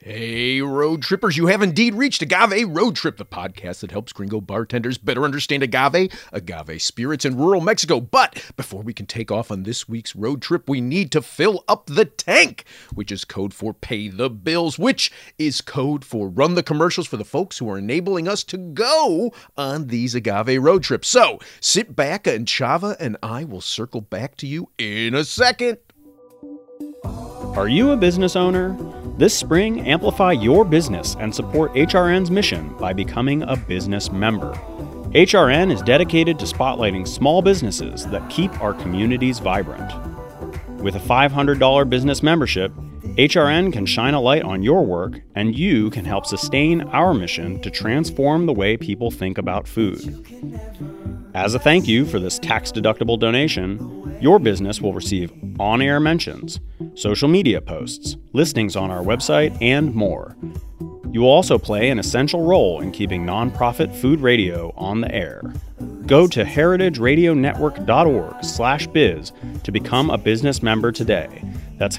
Hey, road trippers, you have indeed reached Agave Road Trip, the podcast that helps gringo bartenders better understand agave spirits in rural Mexico. But before we can take off on this week's road trip, we need to fill up the tank, which is code for pay the bills, which is code for run the commercials for the folks who are enabling us to go on these agave road trips. So sit back and Chava and I will circle back to you in a second. Are you a business owner? This spring, amplify your business and support HRN's mission by becoming a business member. HRN is dedicated to spotlighting small businesses that keep our communities vibrant. With a $500 business membership, HRN can shine a light on your work, and you can help sustain our mission to transform the way people think about food. As a thank you for this tax-deductible donation, your business will receive on-air mentions, social media posts, listings on our website, and more. You will also play an essential role in keeping nonprofit food radio on the air. Go to heritageradionetwork.org/biz to become a business member today. That's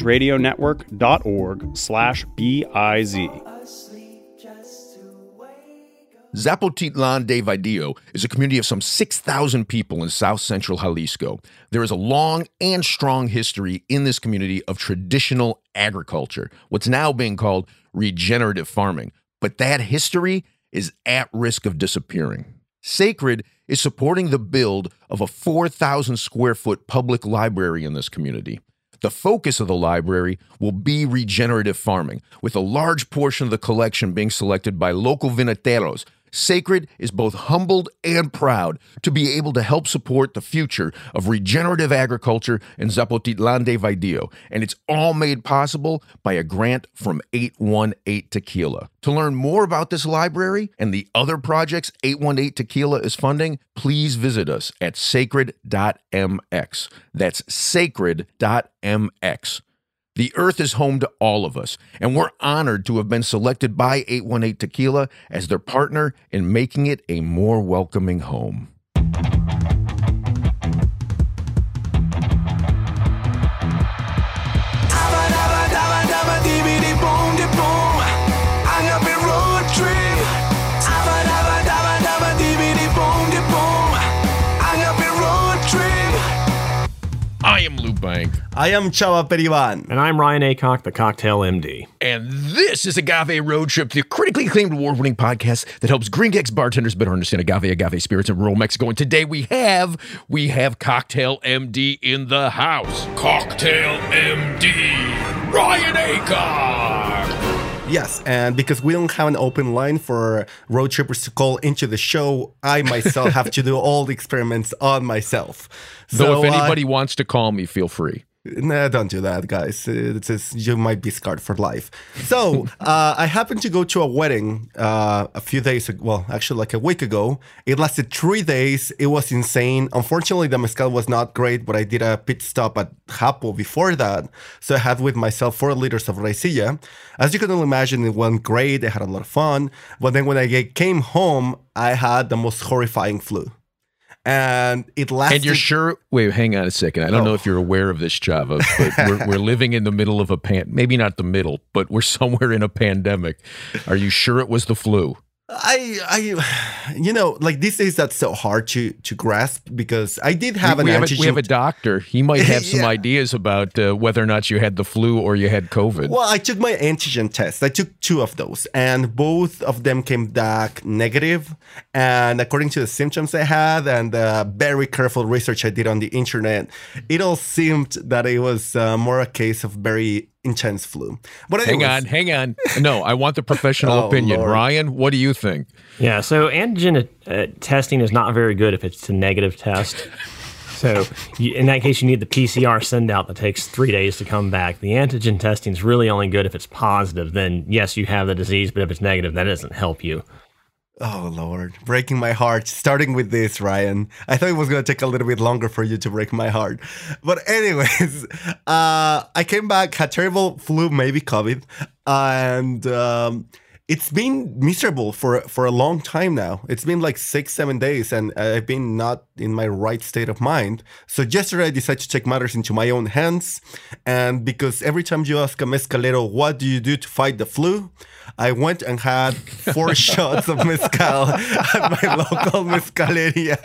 heritageradionetwork.org/biz. Zapotitlan de Vaidillo is a community of some 6,000 people in south central Jalisco. There is a long and strong history in this community of traditional agriculture, what's now being called regenerative farming. But that history is at risk of disappearing. Sacred is supporting the build of a 4,000 square foot public library in this community. The focus of the library will be regenerative farming, with a large portion of the collection being selected by local vinateros. Sacred is both humbled and proud to be able to help support the future of regenerative agriculture in Zapotitlan de Vaidillo, and it's all made possible by a grant from 818 Tequila. To learn more about this library and the other projects 818 Tequila is funding, please visit us at sacred.mx. That's sacred.mx. The earth is home to all of us, and we're honored to have been selected by 818 Tequila as their partner in making it a more welcoming home. I am Lou Bank. I am Chava Perivan. And I'm Ryan Aycock, the Cocktail MD. And this is Agave Road Trip, the critically acclaimed award-winning podcast that helps Gringex bartenders better understand agave spirits in rural Mexico. And today we have Cocktail MD in the house. Cocktail MD, Ryan Aycock. Yes, and because we don't have an open line for road trippers to call into the show, I myself have to do all the experiments on myself. So if anybody wants to call me, feel free. Nah, don't do that, guys. You might be scarred for life. So I happened to go to a wedding a few days ago. Well, actually like a week ago. It lasted 3 days. It was insane. Unfortunately, the mezcal was not great, but I did a pit stop at Japo before that. So I had with myself 4 liters of raicilla. As you can all imagine, it went great. I had a lot of fun. But then when I came home, I had the most horrifying flu. And it lasted. And you're sure? Wait, hang on a second. I don't know if you're aware of this, Chava, but we're living in the middle of maybe not the middle, but we're somewhere in a pandemic. Are you sure it was the flu? Like these days that's so hard to grasp because I did have an antigen. We have a doctor. He might have some ideas about whether or not you had the flu or you had COVID. Well, I took my antigen test. I took 2 of those, and both of them came back negative. And according to the symptoms I had and the very careful research I did on the internet, it all seemed that it was more a case of very intense flu. But anyways, hang on. No, I want the professional opinion. Lord. Ryan, what do you think? Yeah, so antigen testing is not very good if it's a negative test. So in that case, you need the PCR send out that takes 3 days to come back. The antigen testing is really only good if it's positive. Then yes, you have the disease, but if it's negative, that doesn't help you. Oh, Lord. Breaking my heart. Starting with this, Ryan. I thought it was going to take a little bit longer for you to break my heart. But anyways, I came back, had terrible flu, maybe COVID. And it's been miserable for a long time now. It's been like 6-7 days, and I've been not in my right state of mind. So yesterday I decided to take matters into my own hands, and because every time you ask a mezcalero, what do you do to fight the flu, I went and had 4 shots of mezcal at my local mezcaleria.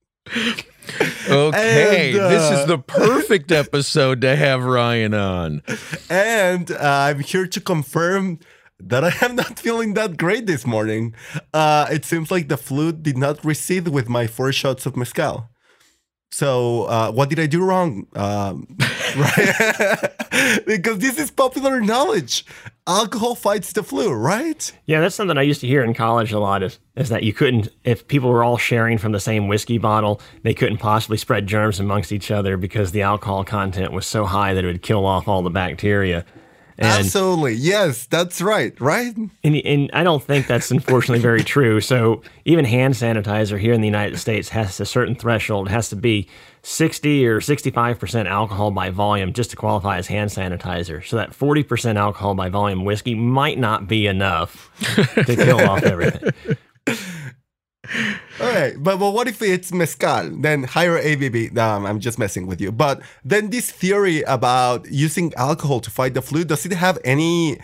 Okay, And, this is the perfect episode to have Ryan on. And I'm here to confirm that I am not feeling that great this morning. It seems like the flu did not recede with my 4 shots of mezcal. So what did I do wrong? Right? Because this is popular knowledge. Alcohol fights the flu, right? Yeah, that's something I used to hear in college a lot is that you couldn't, if people were all sharing from the same whiskey bottle, they couldn't possibly spread germs amongst each other because the alcohol content was so high that it would kill off all the bacteria. And, Absolutely. Yes, that's right. Right? and I don't think that's unfortunately very true. So even hand sanitizer here in the United States has a certain threshold. It has to be 60 or 65% alcohol by volume just to qualify as hand sanitizer. So that 40% alcohol by volume whiskey might not be enough to kill off everything. All right, but what if it's mezcal? Then higher ABV. I'm just messing with you. But then this theory about using alcohol to fight the flu, does it have any?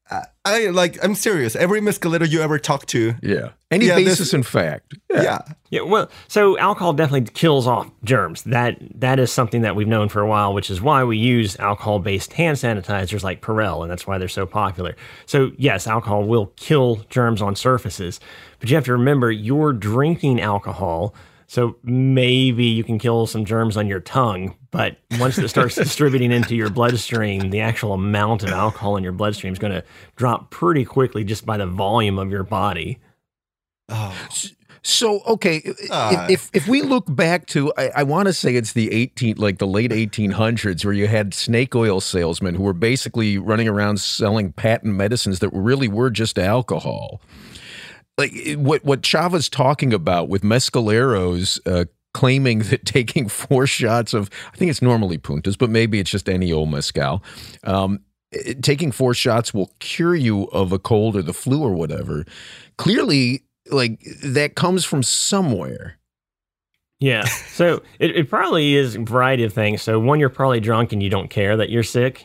I'm serious. Every mezcalero you ever talk to, Yeah. Any Yeah, basis in fact. yeah. Yeah, well, so alcohol definitely kills off germs. That is something that we've known for a while, which is why we use alcohol-based hand sanitizers like Perel, and that's why they're so popular. So yes, alcohol will kill germs on surfaces, but you have to remember you're drinking alcohol, so maybe you can kill some germs on your tongue, but once it starts distributing into your bloodstream, the actual amount of alcohol in your bloodstream is going to drop pretty quickly just by the volume of your body. Oh, So okay, if we look back to, I want to say it's the late 1800s, where you had snake oil salesmen who were basically running around selling patent medicines that really were just alcohol. Like what Chava's talking about with mescaleros claiming that taking 4 shots of, I think it's normally puntas, but maybe it's just any old mezcal. Taking 4 shots will cure you of a cold or the flu or whatever. Clearly, like, that comes from somewhere. Yeah. So it probably is a variety of things. So one, you're probably drunk and you don't care that you're sick.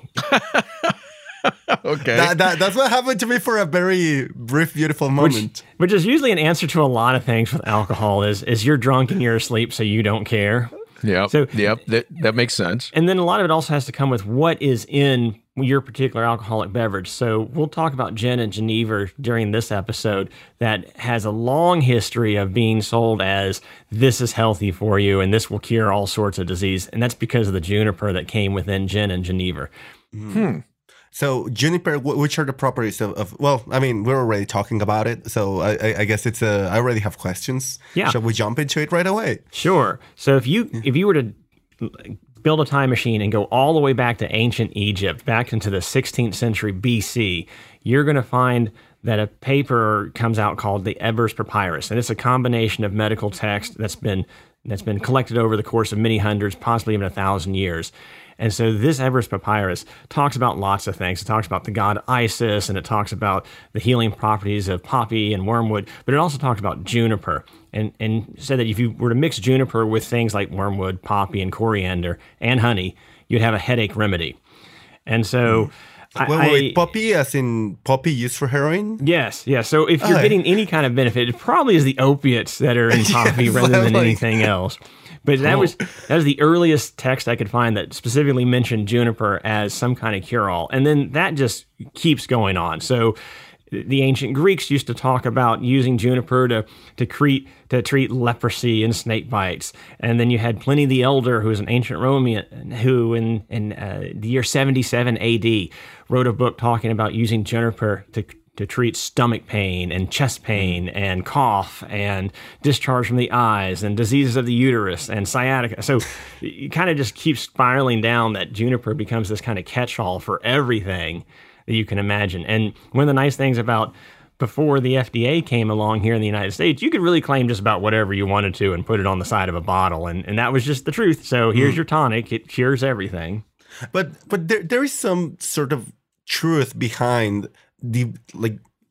Okay. that's what happened to me for a very brief, beautiful moment. Which is usually an answer to a lot of things with alcohol is you're drunk and you're asleep, so you don't care. Yep. So- that makes sense. And then a lot of it also has to come with what is in your particular alcoholic beverage. So we'll talk about gin and Geneva during this episode that has a long history of being sold as this is healthy for you and this will cure all sorts of disease. And that's because of the juniper that came within gin and Geneva. So juniper, which are the properties of? Well, I mean, we're already talking about it, so I guess it's I already have questions. Yeah. Shall we jump into it right away? Sure. So if you were to build a time machine and go all the way back to ancient Egypt, back into the 16th century BC, you're going to find that a paper comes out called the Ebers Papyrus, and it's a combination of medical text that's been collected over the course of many hundreds, possibly even 1,000 years. And so this Ebers Papyrus talks about lots of things. It talks about the god Isis, and it talks about the healing properties of poppy and wormwood, but it also talks about juniper, and said that if you were to mix juniper with things like wormwood, poppy, and coriander, and honey, you'd have a headache remedy. And so... Wait, poppy as in poppy used for heroin? Yes. So if you're getting any kind of benefit, it probably is the opiates that are in poppy rather than anything else. But that was the earliest text I could find that specifically mentioned juniper as some kind of cure-all. And then that just keeps going on. So the ancient Greeks used to talk about using juniper to treat leprosy and snake bites. And then you had Pliny the Elder, who was an ancient Roman, who in the year 77 AD wrote a book talking about using juniper to treat stomach pain and chest pain and cough and discharge from the eyes and diseases of the uterus and sciatica. So it kind of just keeps spiraling down that juniper becomes this kind of catch-all for everything that you can imagine. And one of the nice things about before the FDA came along here in the United States, you could really claim just about whatever you wanted to and put it on the side of a bottle. And that was just the truth. So here's your tonic. It cures everything. But there is some sort of truth behind the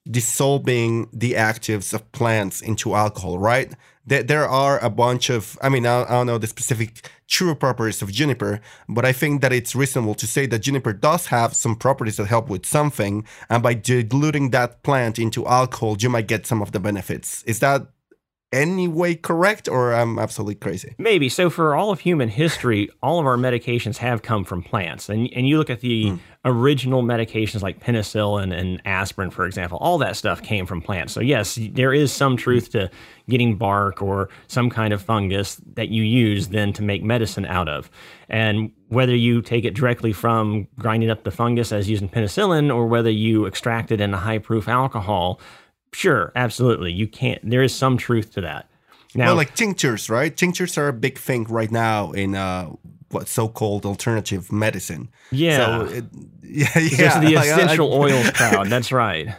dissolving the actives of plants into alcohol, right? There are a bunch of, I don't know the specific true properties of juniper, but I think that it's reasonable to say that juniper does have some properties that help with something, and by diluting that plant into alcohol, you might get some of the benefits. Is that any way correct, or I'm absolutely crazy? Maybe. So for all of human history, all of our medications have come from plants. And you look at the original medications like penicillin and aspirin, for example, all that stuff came from plants. So yes, there is some truth to getting bark or some kind of fungus that you use then to make medicine out of. And whether you take it directly from grinding up the fungus as using penicillin, or whether you extract it in a high-proof alcohol, sure, absolutely. There is some truth to that. Now, well, like tinctures, right? Tinctures are a big thing right now in what so-called alternative medicine. Yeah. So Just the essential oils crowd. That's right.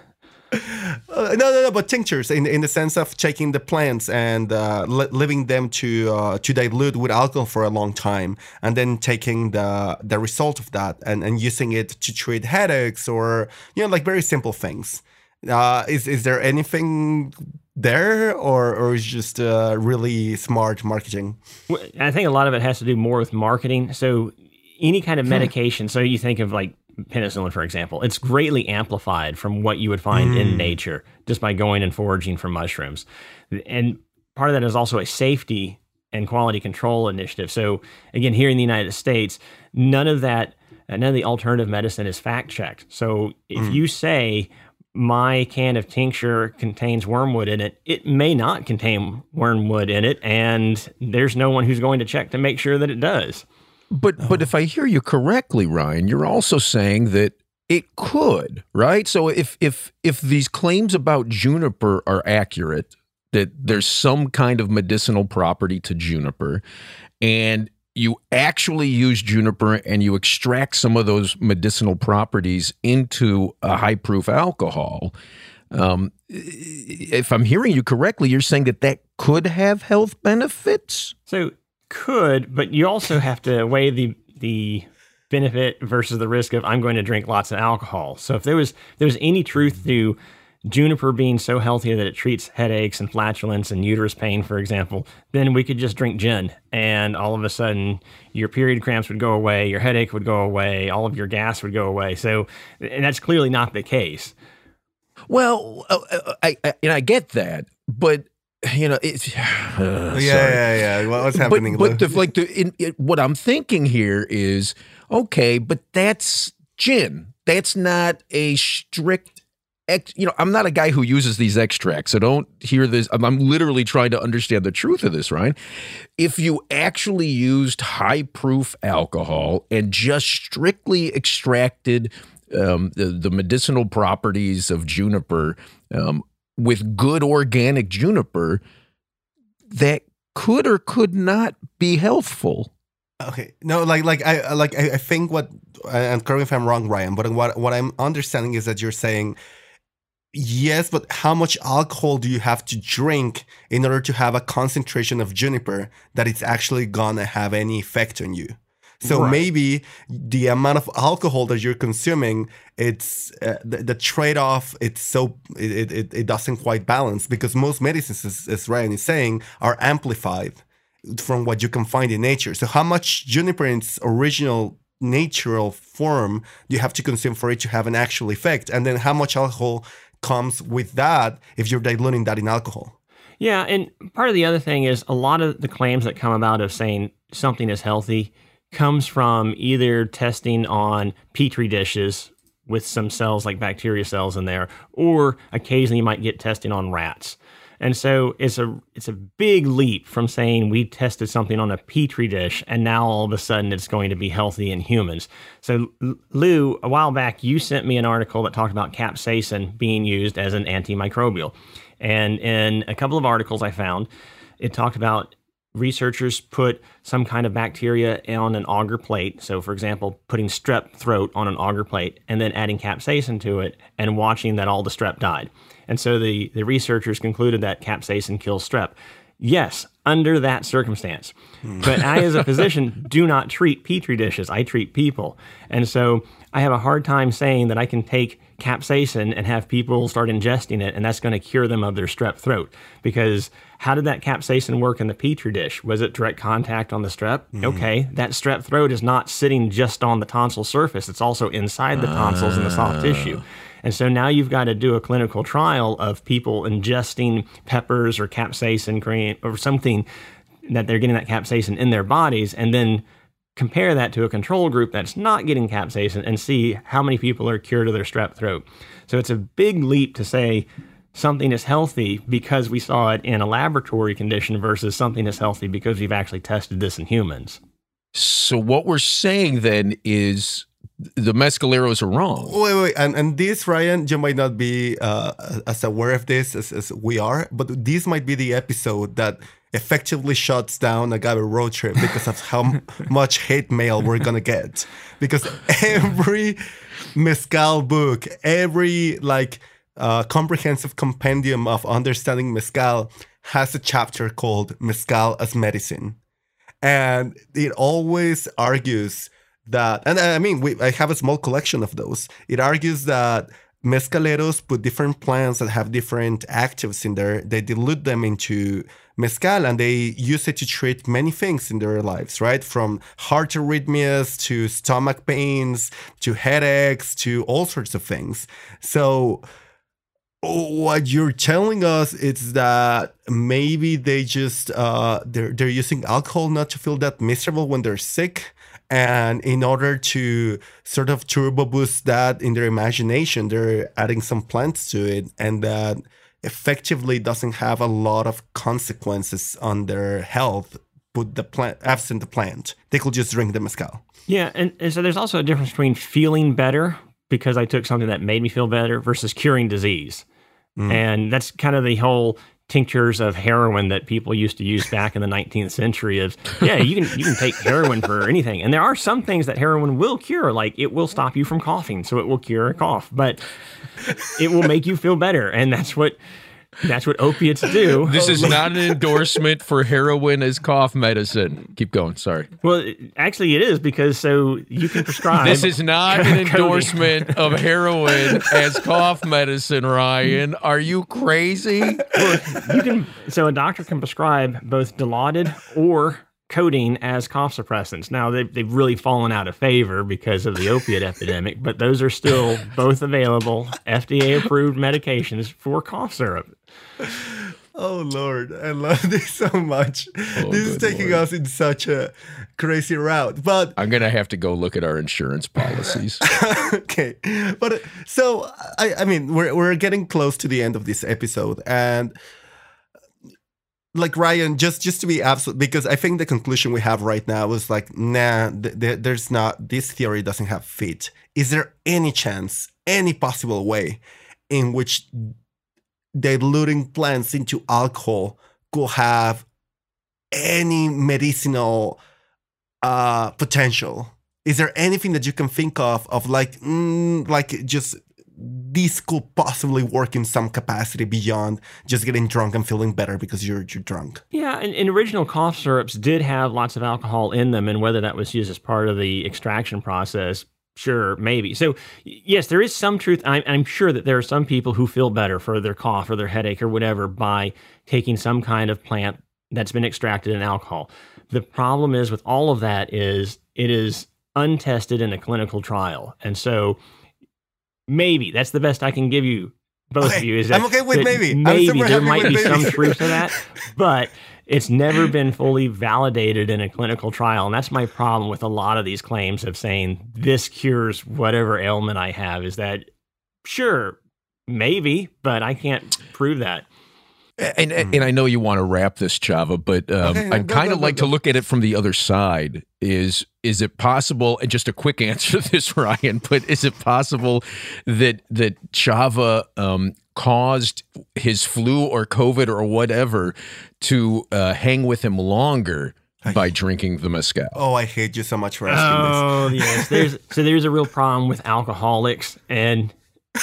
No, but tinctures in the sense of taking the plants and leaving them to dilute with alcohol for a long time, and then taking the result of that and using it to treat headaches or, like very simple things. Is there anything there, or is just really smart marketing? I think a lot of it has to do more with marketing. So any kind of medication, so you think of like penicillin, for example, it's greatly amplified from what you would find in nature just by going and foraging for mushrooms. And part of that is also a safety and quality control initiative. So again, here in the United States, none of the alternative medicine is fact checked. So if you say my can of tincture contains wormwood in it, it may not contain wormwood in it, and there's no one who's going to check to make sure that it does. But if I hear you correctly, Ryan, you're also saying that it could, right? So if these claims about juniper are accurate, that there's some kind of medicinal property to juniper, and you actually use juniper and you extract some of those medicinal properties into a high-proof alcohol, if I'm hearing you correctly, you're saying that could have health benefits? So could, but you also have to weigh the benefit versus the risk of I'm going to drink lots of alcohol. So if there was any truth to juniper being so healthy that it treats headaches and flatulence and uterus pain, for example, then we could just drink gin, and all of a sudden your period cramps would go away, your headache would go away, all of your gas would go away. So, and that's clearly not the case. Well, I get that, but it's yeah. What's happening? But what I'm thinking here is, okay, but that's gin. That's not a strict. I'm not a guy who uses these extracts, so don't hear this. I'm literally trying to understand the truth of this, Ryan. If you actually used high-proof alcohol and just strictly extracted the medicinal properties of juniper with good organic juniper, that could or could not be healthful. Okay, no, I think what, and correct me if I'm wrong, Ryan, but what I'm understanding is that you're saying, yes, but how much alcohol do you have to drink in order to have a concentration of juniper that it's actually gonna have any effect on you? So right. Maybe the amount of alcohol that you're consuming, it's the trade-off. It doesn't quite balance, because most medicines, as Ryan is saying, are amplified from what you can find in nature. So how much juniper in its original natural form do you have to consume for it to have an actual effect? And then how much alcohol comes with that if you're diluting that in alcohol? Yeah, and part of the other thing is a lot of the claims that come about of saying something is healthy comes from either testing on petri dishes with some cells like bacteria cells in there, or occasionally you might get testing on rats. And so it's a big leap from saying we tested something on a petri dish and now all of a sudden it's going to be healthy in humans. So Lou, a while back, you sent me an article that talked about capsaicin being used as an antimicrobial. And in a couple of articles I found, it talked about researchers put some kind of bacteria on an agar plate. So, for example, putting strep throat on an agar plate and then adding capsaicin to it and watching that all the strep died. And so the researchers concluded that capsaicin kills strep. Yes, under that circumstance. But I, as a physician, do not treat petri dishes. I treat people. And so I have a hard time saying that I can take capsaicin and have people start ingesting it, and that's going to cure them of their strep throat. Because how did that capsaicin work in the Petri dish? Was it direct contact on the strep? Okay, that strep throat is not sitting just on the tonsil surface. It's also inside the tonsils and the soft tissue. And so now you've got to do a clinical trial of people ingesting peppers or capsaicin cream or something that they're getting that capsaicin in their bodies, and then compare that to a control group that's not getting capsaicin and see how many people are cured of their strep throat. So it's a big leap to say something is healthy because we saw it in a laboratory condition versus something is healthy because we've actually tested this in humans. So what we're saying then is the mescaleros are wrong. Wait. And this, Ryan, you might not be as aware of this as we are, but this might be the episode that effectively shuts down Agave Road Trip because of how much hate mail we're going to get. Because every mezcal book, every comprehensive compendium of understanding mezcal has a chapter called Mezcal as Medicine. And it always argues that, and I mean, I have a small collection of those. It argues that mezcaleros put different plants that have different actives in there. They dilute them into mezcal and they use it to treat many things in their lives, right? From heart arrhythmias to stomach pains to headaches to all sorts of things. So what you're telling us is that maybe they just they're using alcohol not to feel that miserable when they're sick, and in order to sort of turbo boost that in their imagination, they're adding some plants to it, and that effectively doesn't have a lot of consequences on their health. But the plant, absent the plant, they could just drink the mezcal. Yeah, and so there's also a difference between feeling better because I took something that made me feel better versus curing disease. And that's kind of the whole tinctures of heroin that people used to use back in the 19th century of, yeah, you can take heroin for anything. And there are some things that heroin will cure, like it will stop you from coughing, so it will cure a cough, but it will make you feel better. And that's what opiates do. This is not an endorsement for heroin as cough medicine. Keep going. Sorry. Well, actually, it is because so you can prescribe. This is not an endorsement of heroin as cough medicine, Ryan. Are you crazy? Well, so a doctor can prescribe both Dilaudid or codeine as cough suppressants. Now, they've really fallen out of favor because of the opiate epidemic, but those are still both available FDA-approved medications for cough syrup. Oh, Lord. I love this so much. This is taking us in such a crazy route. But I'm going to have to go look at our insurance policies. Okay. But so, I mean, we're getting close to the end of this episode. And like, Ryan, just to be absolute, because I think the conclusion we have right now is like, nah, there's not, this theory doesn't have fit. Is there any chance, any possible way in which diluting plants into alcohol could have any medicinal potential? Is there anything that you can think of like just this could possibly work in some capacity beyond just getting drunk and feeling better because you're drunk? Yeah, and original cough syrups did have lots of alcohol in them, and whether that was used as part of the extraction process, sure, maybe. So, yes, there is some truth. I'm sure that there are some people who feel better for their cough or their headache or whatever by taking some kind of plant that's been extracted in alcohol. The problem is with all of that is it is untested in a clinical trial. And so maybe that's the best I can give you, both of you. Is that I'm okay with maybe. Maybe there might be some truth to that, but it's never been fully validated in a clinical trial. And that's my problem with a lot of these claims of saying this cures whatever ailment I have, is that, sure, maybe, but I can't prove that. And I know you want to wrap this, Chava, but I'd kind of like to look at it from the other side. Is it possible, and just a quick answer to this, Ryan, but is it possible that Chava caused his flu or COVID or whatever to hang with him longer by drinking the mezcal? Oh, I hate you so much for asking this. Oh, yes. There's a real problem with alcoholics and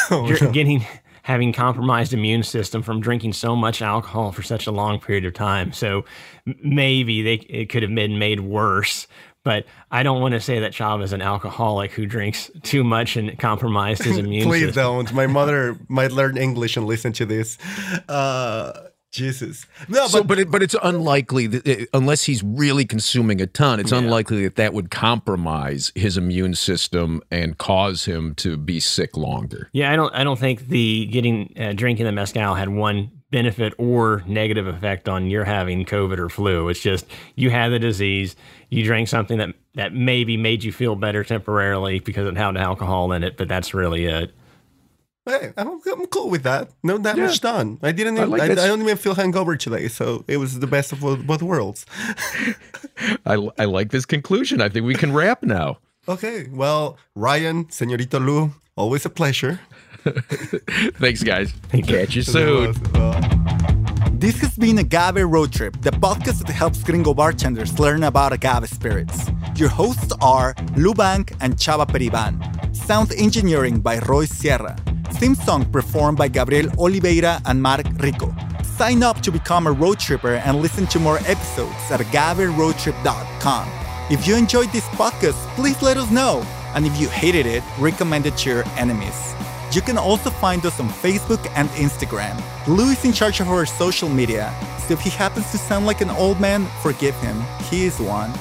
having compromised immune system from drinking so much alcohol for such a long period of time. So maybe it could have been made worse But I don't want to say that Chava is an alcoholic who drinks too much and compromised his immune Please system. don't. My mother might learn English and listen to this. Jesus. No, but it's unlikely that unless he's really consuming a ton, it's unlikely that would compromise his immune system and cause him to be sick longer. Yeah, I don't think drinking the mezcal had one benefit or negative effect on your having COVID or flu. It's just you had the disease, you drank something that maybe made you feel better temporarily because it had alcohol in it, but that's really it. Hey, I'm cool with that. No damage done. I don't even feel hungover today, so it was the best of both worlds. I like this conclusion. I think we can wrap now. Okay, well, Ryan, Señorito Lou, always a pleasure. Thanks, guys. Catch you soon. This has been Agave Road Trip, the podcast that helps gringo bartenders learn about agave spirits. Your hosts are Lou Bank and Chava Periban. Sound engineering by Roy Sierra. Theme song performed by Gabriel Oliveira and Mark Rico. Sign up to become a road tripper and listen to more episodes at agaveroadtrip.com. If you enjoyed this podcast, please let us know. And if you hated it, recommend it to your enemies. You can also find us on Facebook and Instagram. Lou is in charge of our social media, so if he happens to sound like an old man, forgive him. He is one.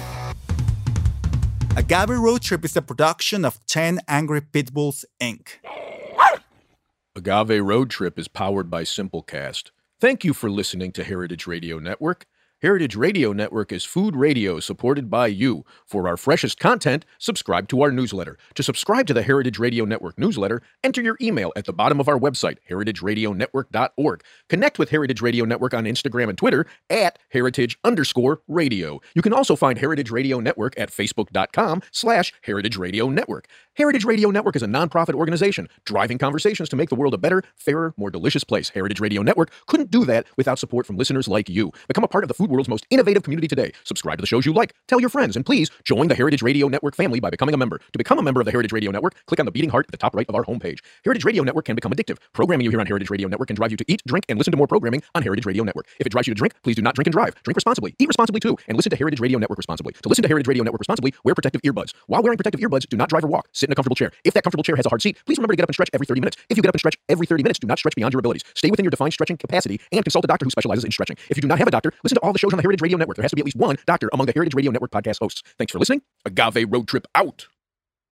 Agave Road Trip is a production of 10 Angry Pitbulls, Inc. Agave Road Trip is powered by Simplecast. Thank you for listening to Heritage Radio Network. Heritage Radio Network is food radio supported by you. For our freshest content, subscribe to our newsletter. To subscribe to the Heritage Radio Network newsletter, enter your email at the bottom of our website, heritageradionetwork.org. Connect with Heritage Radio Network on Instagram and Twitter at heritage_radio. You can also find Heritage Radio Network at facebook.com/Heritage Radio Network. Heritage Radio Network is a nonprofit organization driving conversations to make the world a better, fairer, more delicious place. Heritage Radio Network couldn't do that without support from listeners like you. Become a part of the food world's most innovative community today. Subscribe to the shows you like, tell your friends, and please join the Heritage Radio Network family by becoming a member. To become a member of the Heritage Radio Network, click on the beating heart at the top right of our homepage. Heritage Radio Network can become addictive. Programming you hear on Heritage Radio Network can drive you to eat, drink, and listen to more programming on Heritage Radio Network. If it drives you to drink, please do not drink and drive. Drink responsibly, eat responsibly too, and listen to Heritage Radio Network responsibly. To listen to Heritage Radio Network responsibly, wear protective earbuds. While wearing protective earbuds, do not drive or walk. Sit in a comfortable chair. If that comfortable chair has a hard seat, please remember to get up and stretch every 30 minutes. If you get up and stretch every 30 minutes, do not stretch beyond your abilities. Stay within your defined stretching capacity and consult a doctor who specializes in stretching. If you do not have a doctor, listen to all the shows on the Heritage Radio Network. There has to be at least one doctor among the Heritage Radio Network podcast hosts. Thanks for listening. Agave Road Trip out.